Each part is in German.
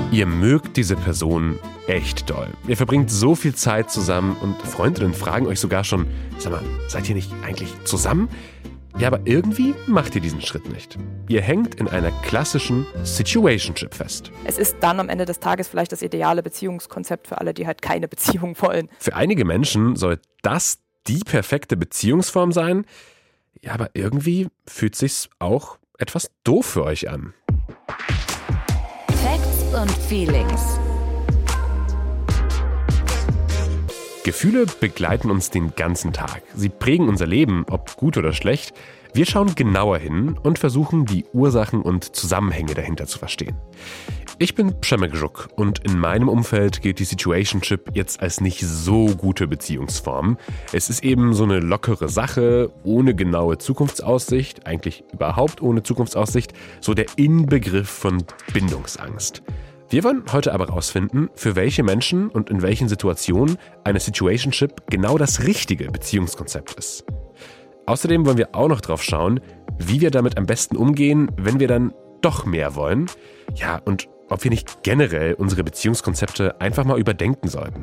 Ihr mögt diese Person echt doll. Ihr verbringt so viel Zeit zusammen und Freundinnen fragen euch sogar schon, sag mal, seid ihr nicht eigentlich zusammen? Ja, aber irgendwie macht ihr diesen Schritt nicht. Ihr hängt in einer klassischen Situationship fest. Es ist dann am Ende des Tages vielleicht das ideale Beziehungskonzept für alle, die halt keine Beziehung wollen. Für einige Menschen soll das die perfekte Beziehungsform sein. Ja, aber irgendwie fühlt sich's auch etwas doof für euch an. Facts und Feelings. Gefühle begleiten uns den ganzen Tag. Sie prägen unser Leben, ob gut oder schlecht. Wir schauen genauer hin und versuchen, die Ursachen und Zusammenhänge dahinter zu verstehen. Ich bin Przemek Żuk und in meinem Umfeld gilt die Situationship jetzt als nicht so gute Beziehungsform. Es ist eben so eine lockere Sache, ohne genaue Zukunftsaussicht, eigentlich überhaupt ohne Zukunftsaussicht, so der Inbegriff von Bindungsangst. Wir wollen heute aber herausfinden, für welche Menschen und in welchen Situationen eine Situationship genau das richtige Beziehungskonzept ist. Außerdem wollen wir auch noch drauf schauen, wie wir damit am besten umgehen, wenn wir dann doch mehr wollen. Ja, und ob wir nicht generell unsere Beziehungskonzepte einfach mal überdenken sollten.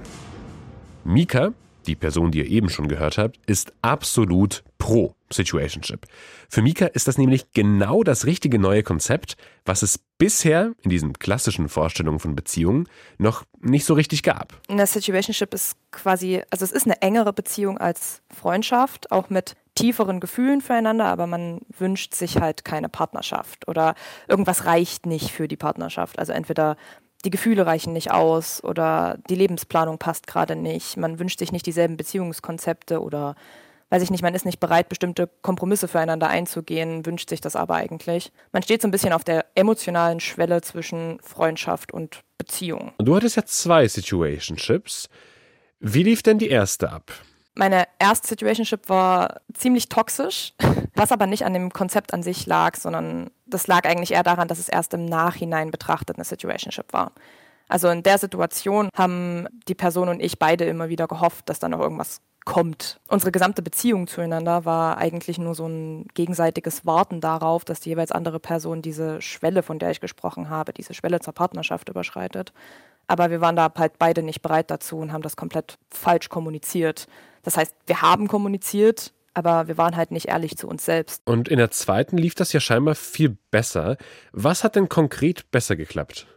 Mika, die Person, die ihr eben schon gehört habt, ist absolut pro Situationship. Für Mika ist das nämlich genau das richtige neue Konzept, was es bisher in diesen klassischen Vorstellungen von Beziehungen noch nicht so richtig gab. Eine Situationship ist quasi, also es ist eine engere Beziehung als Freundschaft, auch mit tieferen Gefühlen füreinander, aber man wünscht sich halt keine Partnerschaft oder irgendwas reicht nicht für die Partnerschaft. Also entweder die Gefühle reichen nicht aus oder die Lebensplanung passt gerade nicht. Man wünscht sich nicht dieselben Beziehungskonzepte oder, weiß ich nicht, man ist nicht bereit, bestimmte Kompromisse füreinander einzugehen, wünscht sich das aber eigentlich. Man steht so ein bisschen auf der emotionalen Schwelle zwischen Freundschaft und Beziehung. Und du hattest ja 2 Situationships. Wie lief denn die erste ab? Meine erste Situationship war ziemlich toxisch, was aber nicht an dem Konzept an sich lag, sondern das lag eigentlich eher daran, dass es erst im Nachhinein betrachtet eine Situationship war. Also in der Situation haben die Person und ich beide immer wieder gehofft, dass da noch irgendwas kommt. Unsere gesamte Beziehung zueinander war eigentlich nur so ein gegenseitiges Warten darauf, dass die jeweils andere Person diese Schwelle, von der ich gesprochen habe, diese Schwelle zur Partnerschaft überschreitet. Aber wir waren da halt beide nicht bereit dazu und haben das komplett falsch kommuniziert. Das heißt, wir haben kommuniziert, aber wir waren halt nicht ehrlich zu uns selbst. Und in der zweiten lief das ja scheinbar viel besser. Was hat denn konkret besser geklappt?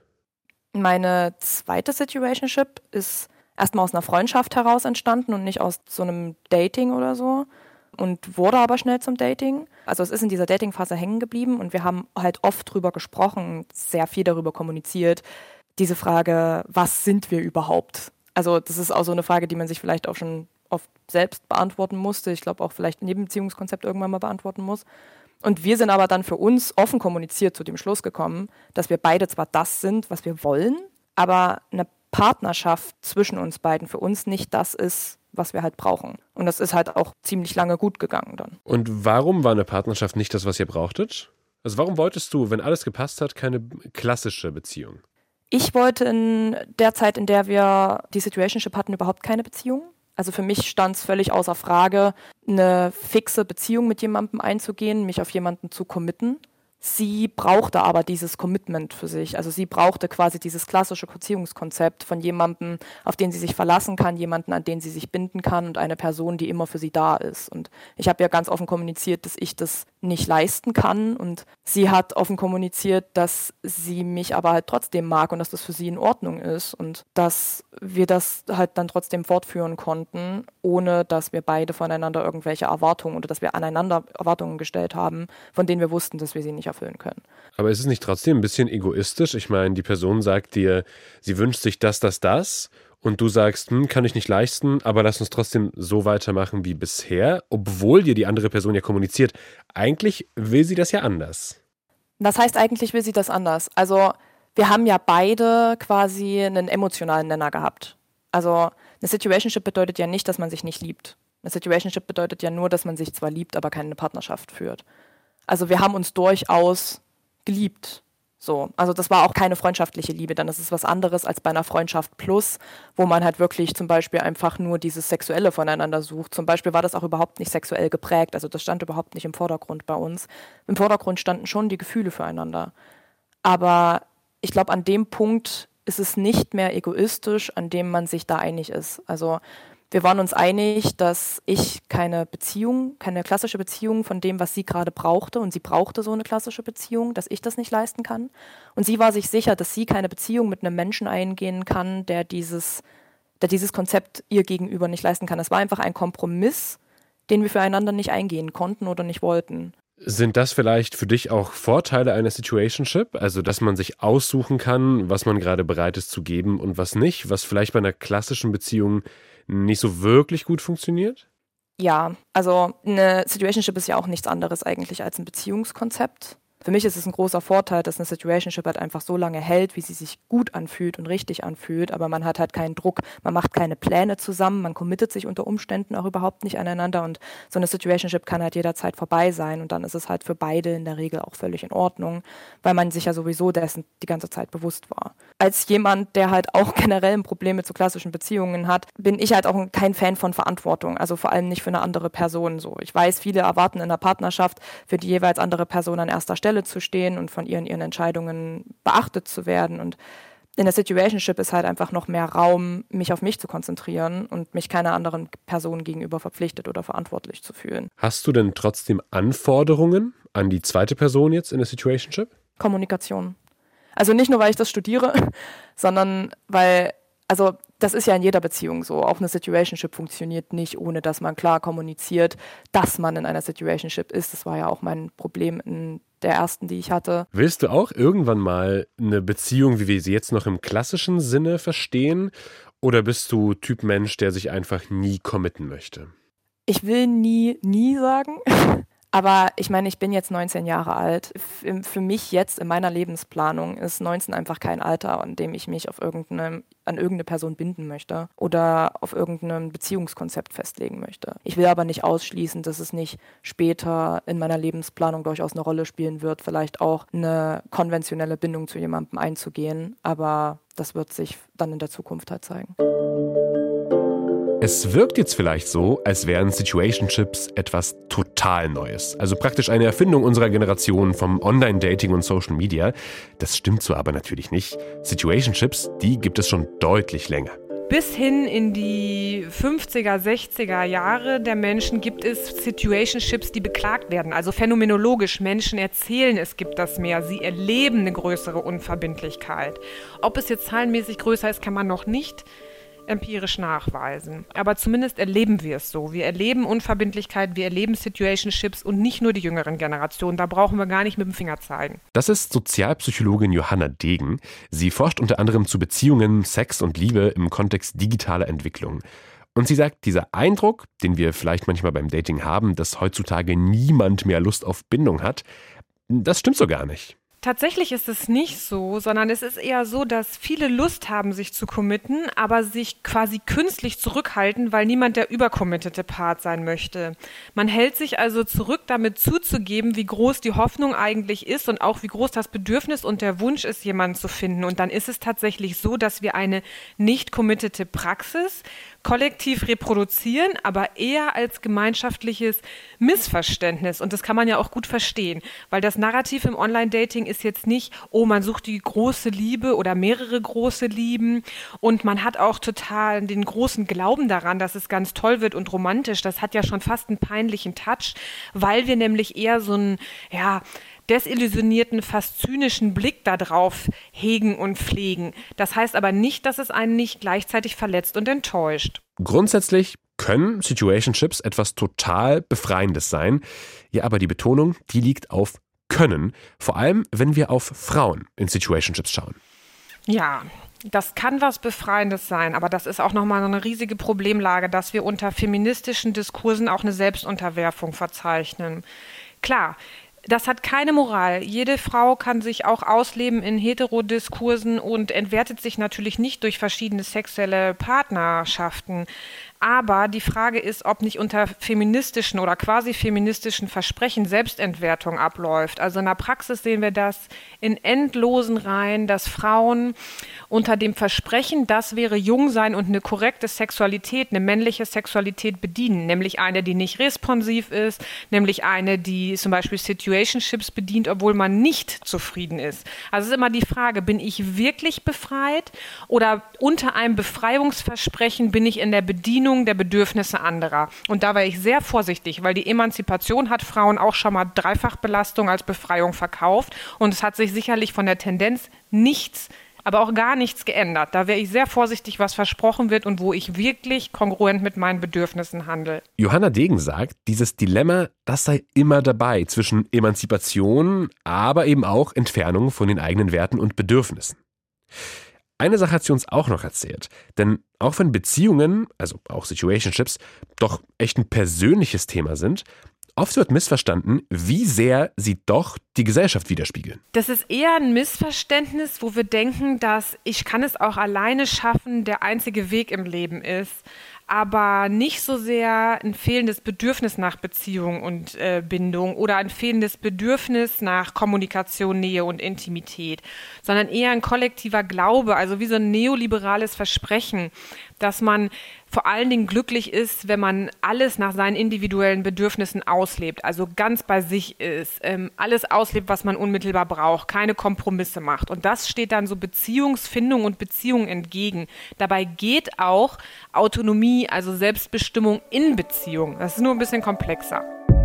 Meine zweite Situationship ist erstmal aus einer Freundschaft heraus entstanden und nicht aus so einem Dating oder so und wurde aber schnell zum Dating. Also es ist in dieser Datingphase hängen geblieben und wir haben halt oft drüber gesprochen, sehr viel darüber kommuniziert. Diese Frage, was sind wir überhaupt? Also das ist auch so eine Frage, die man sich vielleicht auch schon oft selbst beantworten musste. Ich glaube auch vielleicht ein Nebenbeziehungskonzept irgendwann mal beantworten muss. Und wir sind aber dann für uns offen kommuniziert zu dem Schluss gekommen, dass wir beide zwar das sind, was wir wollen, aber eine Partnerschaft zwischen uns beiden für uns nicht das ist, was wir halt brauchen. Und das ist halt auch ziemlich lange gut gegangen dann. Und warum war eine Partnerschaft nicht das, was ihr brauchtet? Also warum wolltest du, wenn alles gepasst hat, keine klassische Beziehung? Ich wollte in der Zeit, in der wir die Situationship hatten, überhaupt keine Beziehung. Also für mich stand es völlig außer Frage, eine fixe Beziehung mit jemandem einzugehen, mich auf jemanden zu committen. Sie brauchte aber dieses Commitment für sich. Also sie brauchte quasi dieses klassische Beziehungskonzept von jemandem, auf den sie sich verlassen kann, jemanden, an den sie sich binden kann und eine Person, die immer für sie da ist. Und ich habe ja ganz offen kommuniziert, dass ich das nicht leisten kann und sie hat offen kommuniziert, dass sie mich aber halt trotzdem mag und dass das für sie in Ordnung ist und dass wir das halt dann trotzdem fortführen konnten, ohne dass wir beide voneinander irgendwelche Erwartungen oder dass wir aneinander Erwartungen gestellt haben, von denen wir wussten, dass wir sie nicht erfüllen können. Aber ist es nicht trotzdem ein bisschen egoistisch? Ich meine, die Person sagt dir, sie wünscht sich das und du sagst, kann ich nicht leisten, aber lass uns trotzdem so weitermachen wie bisher, obwohl dir die andere Person ja kommuniziert, eigentlich will sie das ja anders. Das heißt, eigentlich will sie das anders. Also wir haben ja beide quasi einen emotionalen Nenner gehabt. Also eine Situationship bedeutet ja nicht, dass man sich nicht liebt. Eine Situationship bedeutet ja nur, dass man sich zwar liebt, aber keine Partnerschaft führt. Also wir haben uns durchaus geliebt. So, also das war auch keine freundschaftliche Liebe, dann ist es was anderes als bei einer Freundschaft plus, wo man halt wirklich zum Beispiel einfach nur dieses Sexuelle voneinander sucht. Zum Beispiel war das auch überhaupt nicht sexuell geprägt, also das stand überhaupt nicht im Vordergrund bei uns. Im Vordergrund standen schon die Gefühle füreinander. Aber ich glaube, an dem Punkt ist es nicht mehr egoistisch, an dem man sich da einig ist. Also wir waren uns einig, dass ich keine klassische Beziehung von dem, was sie gerade brauchte, und sie brauchte so eine klassische Beziehung, dass ich das nicht leisten kann. Und sie war sich sicher, dass sie keine Beziehung mit einem Menschen eingehen kann, der dieses Konzept ihr gegenüber nicht leisten kann. Es war einfach ein Kompromiss, den wir füreinander nicht eingehen konnten oder nicht wollten. Sind das vielleicht für dich auch Vorteile einer Situationship? Also, dass man sich aussuchen kann, was man gerade bereit ist zu geben und was nicht, was vielleicht bei einer klassischen Beziehung nicht so wirklich gut funktioniert? Ja, also eine Situationship ist ja auch nichts anderes eigentlich als ein Beziehungskonzept. Für mich ist es ein großer Vorteil, dass eine Situationship halt einfach so lange hält, wie sie sich gut anfühlt und richtig anfühlt, aber man hat halt keinen Druck, man macht keine Pläne zusammen, man committet sich unter Umständen auch überhaupt nicht aneinander und so eine Situationship kann halt jederzeit vorbei sein und dann ist es halt für beide in der Regel auch völlig in Ordnung, weil man sich ja sowieso dessen die ganze Zeit bewusst war. Als jemand, der halt auch generell ein Problem mit so klassischen Beziehungen hat, bin ich halt auch kein Fan von Verantwortung, also vor allem nicht für eine andere Person so. Ich weiß, viele erwarten in einer Partnerschaft für die jeweils andere Person an erster Stelle zu stehen und von ihren Entscheidungen beachtet zu werden. Und in der Situationship ist halt einfach noch mehr Raum, mich auf mich zu konzentrieren und mich keiner anderen Person gegenüber verpflichtet oder verantwortlich zu fühlen. Hast du denn trotzdem Anforderungen an die zweite Person jetzt in der Situationship? Kommunikation. Also nicht nur, weil ich das studiere, sondern weil, also das ist ja in jeder Beziehung so. Auch eine Situationship funktioniert nicht, ohne dass man klar kommuniziert, dass man in einer Situationship ist. Das war ja auch mein Problem in der ersten, die ich hatte. Willst du auch irgendwann mal eine Beziehung, wie wir sie jetzt noch im klassischen Sinne verstehen? Oder bist du Typ Mensch, der sich einfach nie committen möchte? Ich will nie sagen. Aber ich meine, ich bin jetzt 19 Jahre alt. Für mich jetzt in meiner Lebensplanung ist 19 einfach kein Alter, an dem ich mich an irgendeine Person binden möchte oder auf irgendein Beziehungskonzept festlegen möchte. Ich will aber nicht ausschließen, dass es nicht später in meiner Lebensplanung durchaus eine Rolle spielen wird, vielleicht auch eine konventionelle Bindung zu jemandem einzugehen. Aber das wird sich dann in der Zukunft halt zeigen. Es wirkt jetzt vielleicht so, als wären Situationships etwas total Neues. Also praktisch eine Erfindung unserer Generation vom Online-Dating und Social Media. Das stimmt so aber natürlich nicht. Situationships, die gibt es schon deutlich länger. Bis hin in die 50er, 60er Jahre der Menschen gibt es Situationships, die beklagt werden. Also phänomenologisch, Menschen erzählen, es gibt das mehr. Sie erleben eine größere Unverbindlichkeit. Ob es jetzt zahlenmäßig größer ist, kann man noch nicht empirisch nachweisen. Aber zumindest erleben wir es so. Wir erleben Unverbindlichkeit, wir erleben Situationships und nicht nur die jüngeren Generationen. Da brauchen wir gar nicht mit dem Finger zeigen. Das ist Sozialpsychologin Johanna Degen. Sie forscht unter anderem zu Beziehungen, Sex und Liebe im Kontext digitaler Entwicklung. Und sie sagt, dieser Eindruck, den wir vielleicht manchmal beim Dating haben, dass heutzutage niemand mehr Lust auf Bindung hat, das stimmt so gar nicht. Tatsächlich ist es nicht so, sondern es ist eher so, dass viele Lust haben, sich zu committen, aber sich quasi künstlich zurückhalten, weil niemand der übercommittete Part sein möchte. Man hält sich also zurück, damit zuzugeben, wie groß die Hoffnung eigentlich ist und auch wie groß das Bedürfnis und der Wunsch ist, jemanden zu finden. Und dann ist es tatsächlich so, dass wir eine nicht committete Praxis kollektiv reproduzieren, aber eher als gemeinschaftliches Missverständnis. Und das kann man ja auch gut verstehen, weil das Narrativ im Online-Dating ist jetzt nicht, oh, man sucht die große Liebe oder mehrere große Lieben und man hat auch total den großen Glauben daran, dass es ganz toll wird und romantisch. Das hat ja schon fast einen peinlichen Touch, weil wir nämlich eher so einen, desillusionierten, fast zynischen Blick darauf hegen und pflegen. Das heißt aber nicht, dass es einen nicht gleichzeitig verletzt und enttäuscht. Grundsätzlich können Situationships etwas total Befreiendes sein. Ja, aber die Betonung, die liegt auf können. Vor allem, wenn wir auf Frauen in Situationships schauen. Ja, das kann was Befreiendes sein, aber das ist auch nochmal so eine riesige Problemlage, dass wir unter feministischen Diskursen auch eine Selbstunterwerfung verzeichnen. Klar, das hat keine Moral. Jede Frau kann sich auch ausleben in Heterodiskursen und entwertet sich natürlich nicht durch verschiedene sexuelle Partnerschaften. Aber die Frage ist, ob nicht unter feministischen oder quasi feministischen Versprechen Selbstentwertung abläuft. Also in der Praxis sehen wir das in endlosen Reihen, dass Frauen unter dem Versprechen, das wäre Jungsein und eine korrekte Sexualität, eine männliche Sexualität bedienen. Nämlich eine, die nicht responsiv ist, nämlich eine, die zum Beispiel Situationships bedient, obwohl man nicht zufrieden ist. Also es ist immer die Frage, bin ich wirklich befreit oder unter einem Befreiungsversprechen bin ich in der Bedienung der Bedürfnisse anderer. Und da war ich sehr vorsichtig, weil die Emanzipation hat Frauen auch schon mal Dreifachbelastung als Befreiung verkauft und es hat sich sicherlich von der Tendenz nichts, aber auch gar nichts geändert. Da wäre ich sehr vorsichtig, was versprochen wird und wo ich wirklich kongruent mit meinen Bedürfnissen handle. Johanna Degen sagt, dieses Dilemma, das sei immer dabei zwischen Emanzipation, aber eben auch Entfernung von den eigenen Werten und Bedürfnissen. Eine Sache hat sie uns auch noch erzählt, denn auch wenn Beziehungen, also auch Situationships, doch echt ein persönliches Thema sind, oft wird missverstanden, wie sehr sie doch die Gesellschaft widerspiegeln. Das ist eher ein Missverständnis, wo wir denken, dass ich kann es auch alleine schaffen, der einzige Weg im Leben ist. Aber nicht so sehr ein fehlendes Bedürfnis nach Beziehung und Bindung oder ein fehlendes Bedürfnis nach Kommunikation, Nähe und Intimität, sondern eher ein kollektiver Glaube, also wie so ein neoliberales Versprechen, dass man vor allen Dingen glücklich ist, wenn man alles nach seinen individuellen Bedürfnissen auslebt, also ganz bei sich ist, alles auslebt, was man unmittelbar braucht, keine Kompromisse macht. Und das steht dann so Beziehungsfindung und Beziehung entgegen. Dabei geht auch Autonomie, also Selbstbestimmung in Beziehung. Das ist nur ein bisschen komplexer.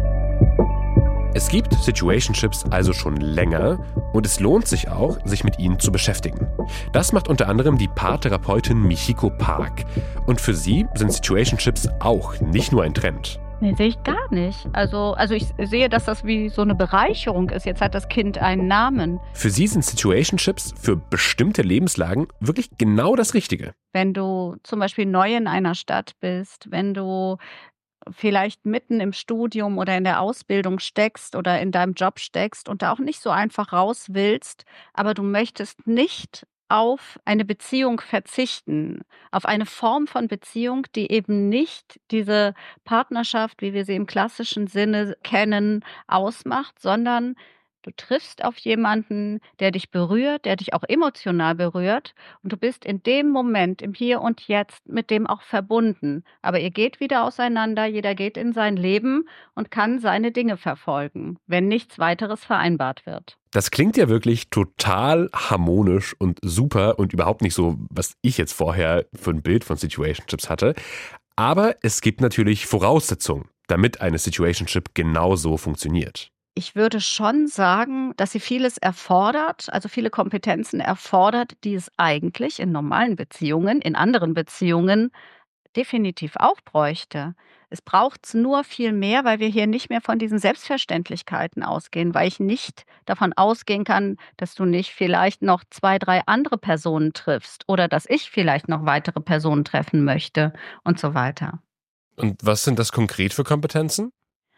Es gibt Situationships also schon länger und es lohnt sich auch, sich mit ihnen zu beschäftigen. Das macht unter anderem die Paartherapeutin Michiko Park. Und für sie sind Situationships auch nicht nur ein Trend. Nee, sehe ich gar nicht. Also ich sehe, dass das wie so eine Bereicherung ist. Jetzt hat das Kind einen Namen. Für sie sind Situationships für bestimmte Lebenslagen wirklich genau das Richtige. Wenn du zum Beispiel neu in einer Stadt bist, wenn du vielleicht mitten im Studium oder in der Ausbildung steckst oder in deinem Job steckst und da auch nicht so einfach raus willst, aber du möchtest nicht auf eine Beziehung verzichten, auf eine Form von Beziehung, die eben nicht diese Partnerschaft, wie wir sie im klassischen Sinne kennen, ausmacht, sondern du triffst auf jemanden, der dich berührt, der dich auch emotional berührt und du bist in dem Moment, im Hier und Jetzt mit dem auch verbunden. Aber ihr geht wieder auseinander, jeder geht in sein Leben und kann seine Dinge verfolgen, wenn nichts weiteres vereinbart wird. Das klingt ja wirklich total harmonisch und super und überhaupt nicht so, was ich jetzt vorher für ein Bild von Situationships hatte. Aber es gibt natürlich Voraussetzungen, damit eine Situationship genauso funktioniert. Ich würde schon sagen, dass sie vieles erfordert, also viele Kompetenzen erfordert, die es eigentlich in normalen Beziehungen, in anderen Beziehungen definitiv auch bräuchte. Es braucht es nur viel mehr, weil wir hier nicht mehr von diesen Selbstverständlichkeiten ausgehen, weil ich nicht davon ausgehen kann, dass du nicht vielleicht noch 2, 3 andere Personen triffst oder dass ich vielleicht noch weitere Personen treffen möchte und so weiter. Und was sind das konkret für Kompetenzen?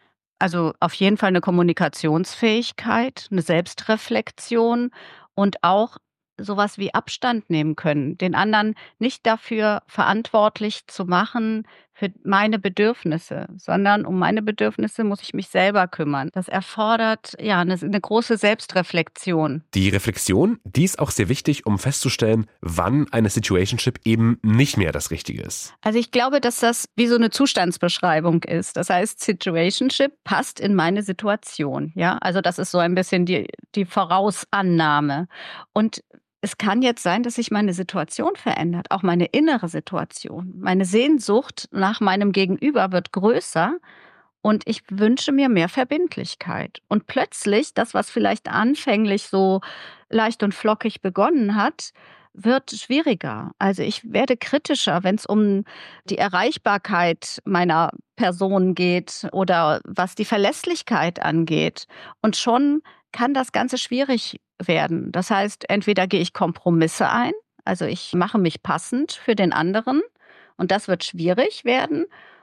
Also auf jeden Fall eine Kommunikationsfähigkeit, eine Selbstreflexion und auch sowas wie Abstand nehmen können, den anderen nicht dafür verantwortlich zu machen für meine Bedürfnisse, sondern um meine Bedürfnisse muss ich mich selber kümmern. Das erfordert ja eine große Selbstreflexion. Die Reflexion, die ist auch sehr wichtig, um festzustellen, wann eine Situationship eben nicht mehr das Richtige ist. Also ich glaube, dass das wie so eine Zustandsbeschreibung ist. Das heißt, Situationship passt in meine Situation. Ja, also das ist so ein bisschen die Vorausannahme. Und es kann jetzt sein, dass sich meine Situation verändert, auch meine innere Situation. Meine Sehnsucht nach meinem Gegenüber wird größer und ich wünsche mir mehr Verbindlichkeit. Und plötzlich, das, was vielleicht anfänglich so leicht und flockig begonnen hat, wird schwieriger. Also ich werde kritischer, wenn es um die Erreichbarkeit meiner Person geht oder was die Verlässlichkeit angeht. Und schon kann das Ganze schwierig werden. Das heißt, entweder gehe ich Kompromisse ein, also ich mache mich passend für den anderen und das wird schwierig werden,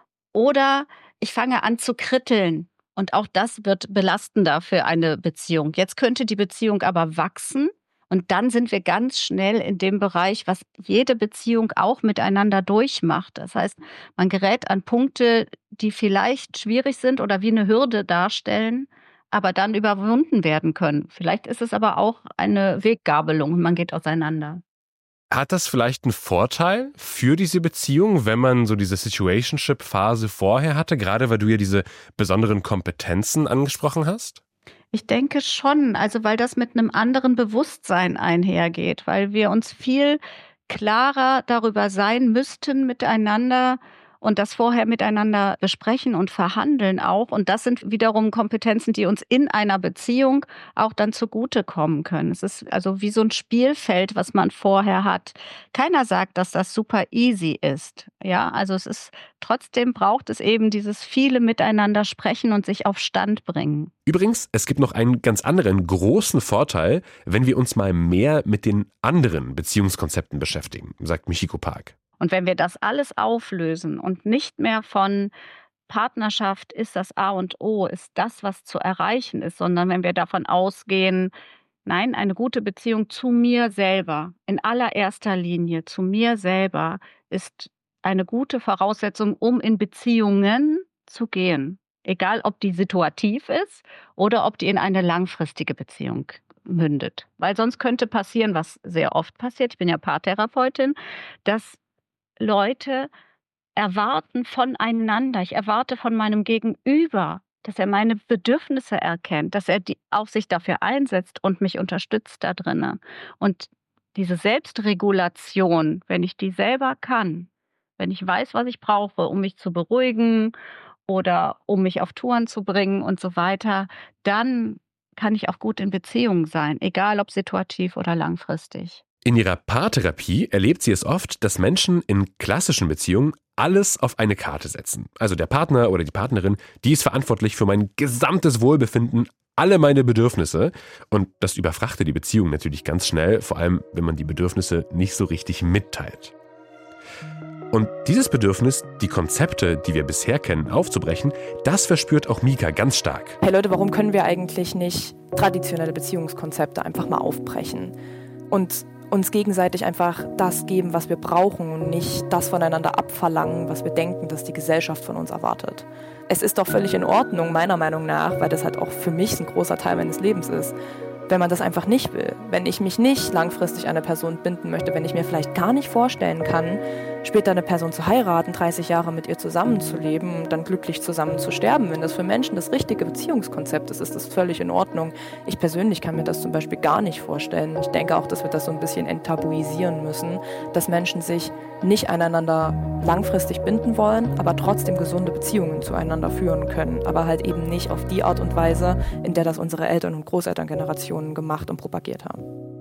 oder ich fange an zu kritteln und auch das wird belastender für eine Beziehung. Jetzt könnte die Beziehung aber wachsen Und dann sind wir ganz schnell in dem Bereich, was jede Beziehung auch miteinander durchmacht. Das heißt, man gerät an Punkte, die vielleicht schwierig sind oder wie eine Hürde darstellen, aber dann überwunden werden können. Vielleicht ist es aber auch eine Weggabelung und man geht auseinander. Hat das vielleicht einen Vorteil für diese Beziehung, wenn man so diese Situationship-Phase vorher hatte, gerade weil du ja diese besonderen Kompetenzen angesprochen hast? Ich denke schon, also weil das mit einem anderen Bewusstsein einhergeht, weil wir uns viel klarer darüber sein müssten miteinander und das vorher miteinander besprechen und verhandeln auch. Und das sind wiederum Kompetenzen, die uns in einer Beziehung auch dann zugutekommen können. Es ist also wie so ein Spielfeld, was man vorher hat. Keiner sagt, dass das super easy ist. Ja, also es ist, trotzdem braucht es eben dieses viele Miteinander sprechen und sich auf Stand bringen. Übrigens, es gibt noch einen ganz anderen großen Vorteil, wenn wir uns mal mehr mit den anderen Beziehungskonzepten beschäftigen, sagt Michiko Park. Und wenn wir das alles auflösen und nicht mehr von Partnerschaft ist das A und O, ist das, was zu erreichen ist, sondern wenn wir davon ausgehen, nein, eine gute Beziehung zu mir selber, in allererster Linie zu mir selber, ist eine gute Voraussetzung, um in Beziehungen zu gehen. Egal, ob die situativ ist oder ob die in eine langfristige Beziehung mündet. Weil sonst könnte passieren, was sehr oft passiert, ich bin ja Paartherapeutin, dass Leute erwarten voneinander, ich erwarte von meinem Gegenüber, dass er meine Bedürfnisse erkennt, dass er auch sich dafür einsetzt und mich unterstützt da drin. Und diese Selbstregulation, wenn ich die selber kann, wenn ich weiß, was ich brauche, um mich zu beruhigen oder um mich auf Touren zu bringen und so weiter, dann kann ich auch gut in Beziehungen sein, egal ob situativ oder langfristig. In ihrer Paartherapie erlebt sie es oft, dass Menschen in klassischen Beziehungen alles auf eine Karte setzen. Also der Partner oder die Partnerin, die ist verantwortlich für mein gesamtes Wohlbefinden, alle meine Bedürfnisse. Und das überfrachtet die Beziehung natürlich ganz schnell, vor allem wenn man die Bedürfnisse nicht so richtig mitteilt. Und dieses Bedürfnis, die Konzepte, die wir bisher kennen, aufzubrechen, das verspürt auch Mika ganz stark. Hey Leute, warum können wir eigentlich nicht traditionelle Beziehungskonzepte einfach mal aufbrechen und uns gegenseitig einfach das geben, was wir brauchen und nicht das voneinander abverlangen, was wir denken, dass die Gesellschaft von uns erwartet. Es ist doch völlig in Ordnung, meiner Meinung nach, weil das halt auch für mich ein großer Teil meines Lebens ist, wenn man das einfach nicht will. Wenn ich mich nicht langfristig an eine Person binden möchte, wenn ich mir vielleicht gar nicht vorstellen kann, später eine Person zu heiraten, 30 Jahre mit ihr zusammenzuleben und dann glücklich zusammen zu sterben. Wenn das für Menschen das richtige Beziehungskonzept ist, ist das völlig in Ordnung. Ich persönlich kann mir das zum Beispiel gar nicht vorstellen. Ich denke auch, dass wir das so ein bisschen enttabuisieren müssen, dass Menschen sich nicht aneinander langfristig binden wollen, aber trotzdem gesunde Beziehungen zueinander führen können. Aber halt eben nicht auf die Art und Weise, in der das unsere Eltern- und Großelterngenerationen gemacht und propagiert haben.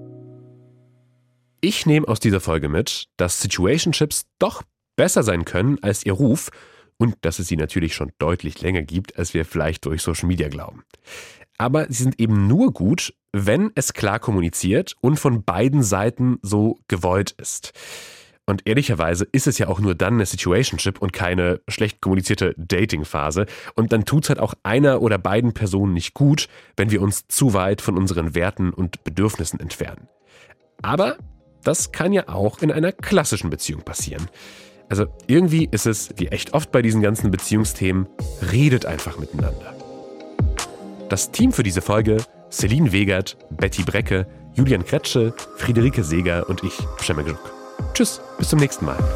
Ich nehme aus dieser Folge mit, dass Situationships doch besser sein können als ihr Ruf und dass es sie natürlich schon deutlich länger gibt, als wir vielleicht durch Social Media glauben. Aber sie sind eben nur gut, wenn es klar kommuniziert und von beiden Seiten so gewollt ist. Und ehrlicherweise ist es ja auch nur dann eine Situationship und keine schlecht kommunizierte Dating-Phase. Und dann tut's halt auch einer oder beiden Personen nicht gut, wenn wir uns zu weit von unseren Werten und Bedürfnissen entfernen. Aber das kann ja auch in einer klassischen Beziehung passieren. Also irgendwie ist es, wie echt oft bei diesen ganzen Beziehungsthemen, redet einfach miteinander. Das Team für diese Folge: Celine Wegert, Betty Brecke, Julian Kretsche, Friederike Seeger und ich, Przemek Żuk. Tschüss, bis zum nächsten Mal.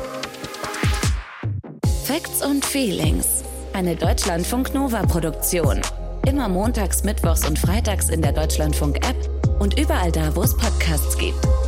Facts und Feelings. Eine Deutschlandfunk-Nova-Produktion. Immer montags, mittwochs und freitags in der Deutschlandfunk-App und überall da, wo es Podcasts gibt.